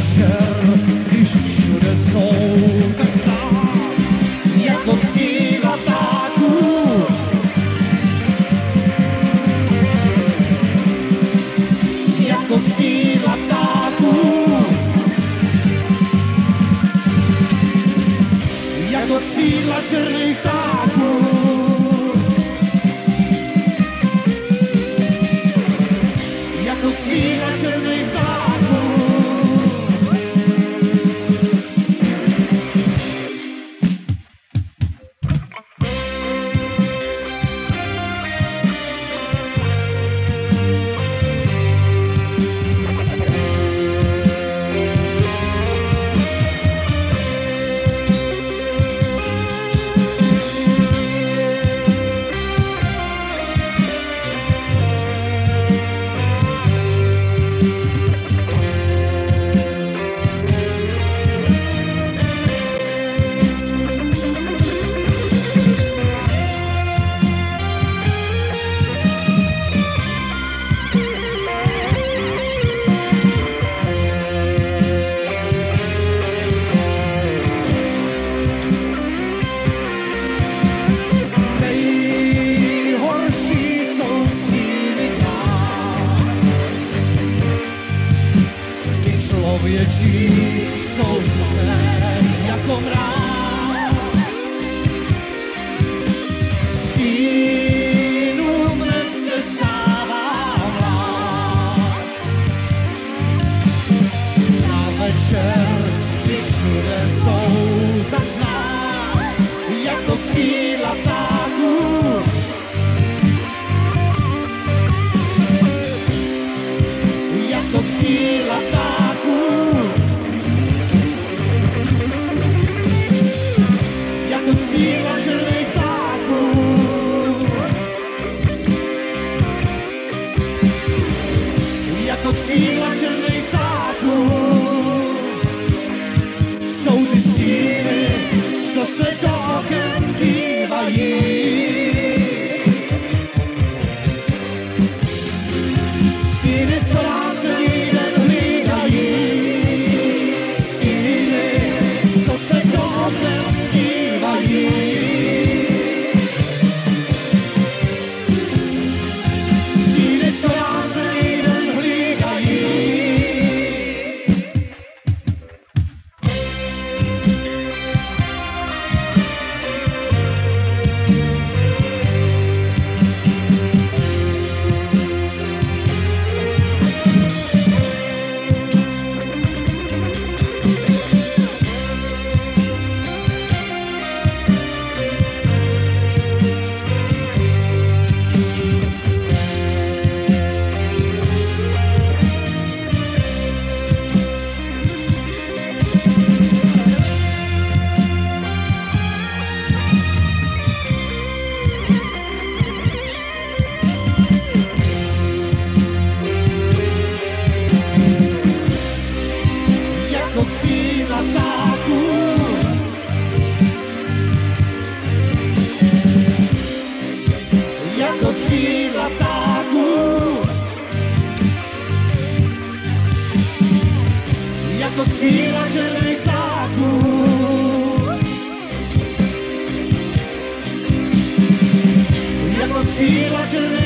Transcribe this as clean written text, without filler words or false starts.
večer, když všude jsou tak stát, jako křídla ptáků. Jako křídla ptáků. Jako křídla černých ptáků. Jako křídla černých ptáků. Větší jsou zlaté jako mráz. Stínům nepřesává vlád. Na večer, když všude jsou tak znát, jako křídla ptáků. Jako křídla ptáků. Jako křídla černých ptáků. Jako křídla černých ptáků. Jsou ty stíny, co se do oken dívají. Stíny, co nás celý den hlídají. Stíny, co se do oken dívají. Stíny, co nás celý den hlídají. Jako křídla ptáků. Jako křídla ptáků. Jako křídla černých ptáků. Jako křídla černých